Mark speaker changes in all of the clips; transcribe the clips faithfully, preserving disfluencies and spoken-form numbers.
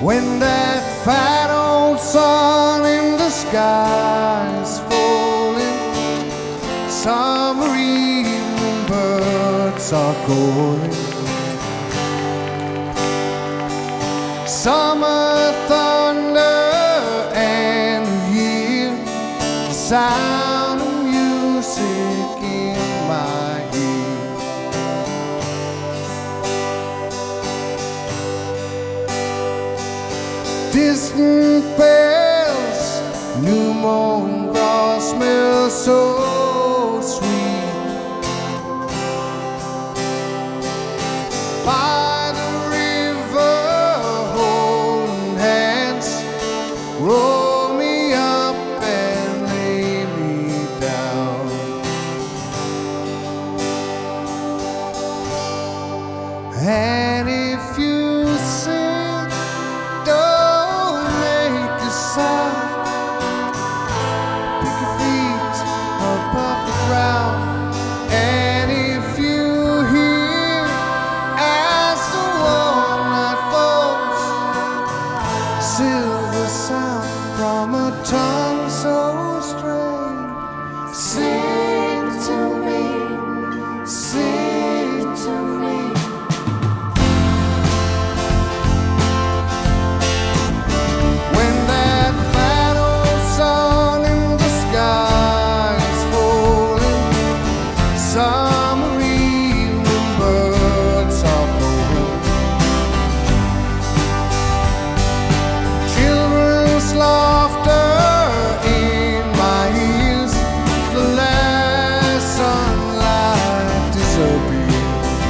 Speaker 1: When that fat old sun in the sky is falling, summer evening birds are calling, summer thunder and you hear the sound of music in my ear. Distant bells, new mown grass smells so sweet. By the river, holding hands, roll me up and lay me down. And if you sing, don't make a sound. Pick your feet up off the ground. And if you hear as the warm night falls, silver sound from a tongue so strange, sing to me, sing to me. When that fat old sun in the sky is falling, summer evening birds are calling, children's laughter in my ears, the last sunlight disappears.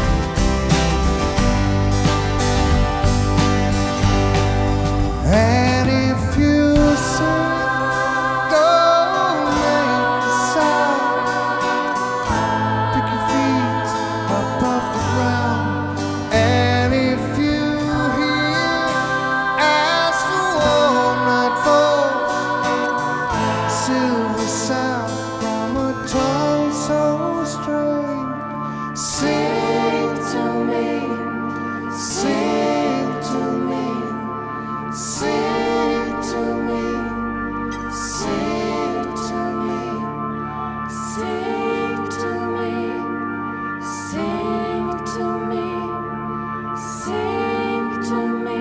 Speaker 1: And if you sing, don't make a sound. Pick your feet up off the ground. And if you hear as the warm night falls, silver sound from a tongue so strange, sing to me, sing to me. Sing to me, sing to me,
Speaker 2: Sing to me, sing to me, sing to me,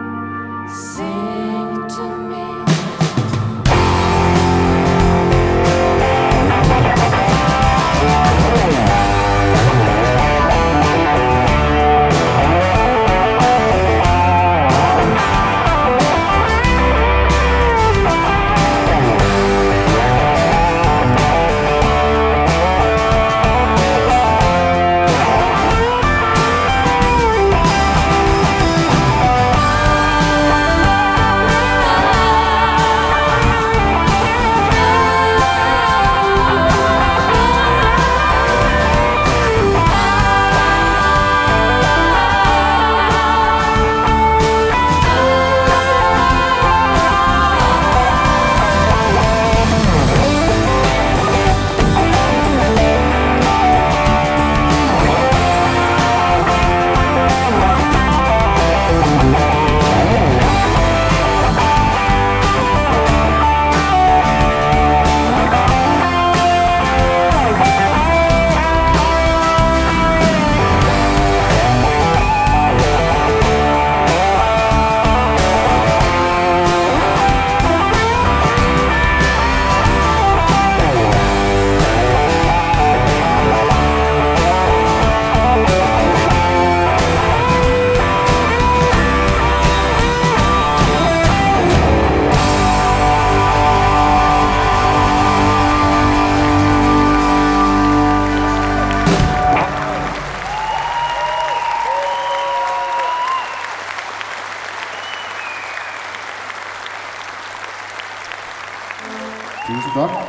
Speaker 2: sing to me.
Speaker 1: Tusind tak.